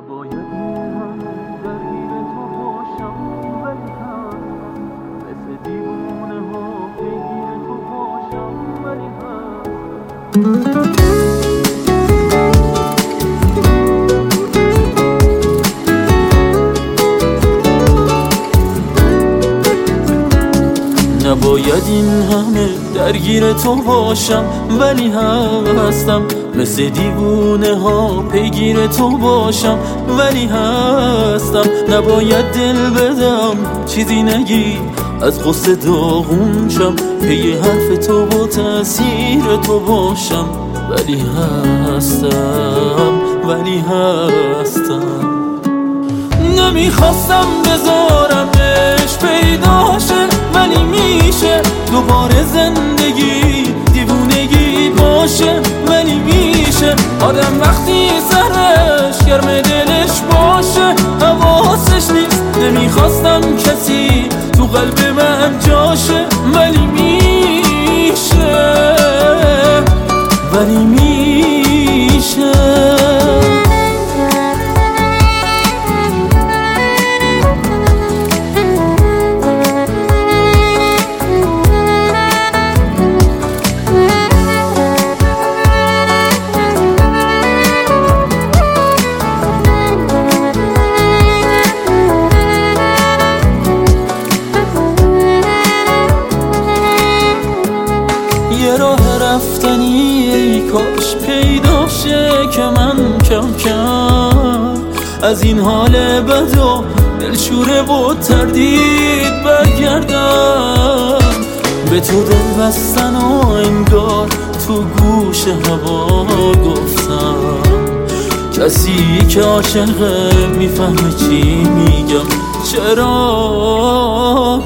نباید من درگیر تو باشم، ولی هم مثل دیوونه ها پیگیر تو باشم، ولی هم نباید این همه درگیر تو باشم، ولی هستم مثل دیوونه ها پیگیر تو باشم، ولی هستم. نباید دل بدم چیزی نگی، از غصه داغون شم، پی حرف تو و تأثیر تو باشم، ولی هستم، ولی هستم. نمیخواستم بذارمش پیدا شه، ولی میشه دوباره زندگی دیوونگی باشه، ولی میشه آدم وقتی سرش گرم دلش باشه حواسش نیست. نمیخواستم کسی تو قلب من جاشه، ولی میشه، ولی میشه. یه راه رفتنی ای کاش پیدا شه که من کم کم از این حال بد و دلشوره و تردید برگردم. به تو دل بستن و انگار تو گوش هوا گفتم، کسی که عاشقه میفهمه چی میگم، چرا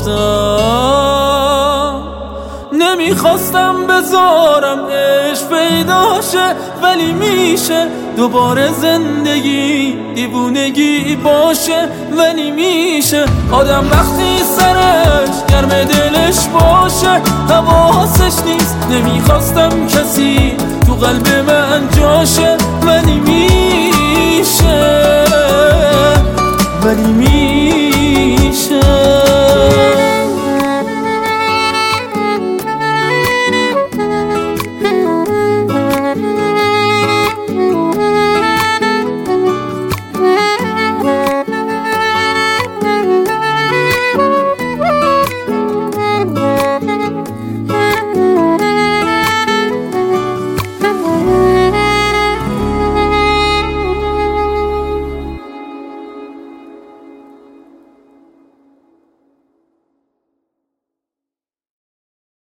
گفتم. نمیخواستم بذارم عشق پیدا شه، ولی میشه دوباره زندگی دیوونگی باشه، ولی میشه آدم وقتی سرش گرم دلش باشه حواسش نیست. نمیخواستم کسی تو قلب من جاشه، ولی میشه، ولی میشه.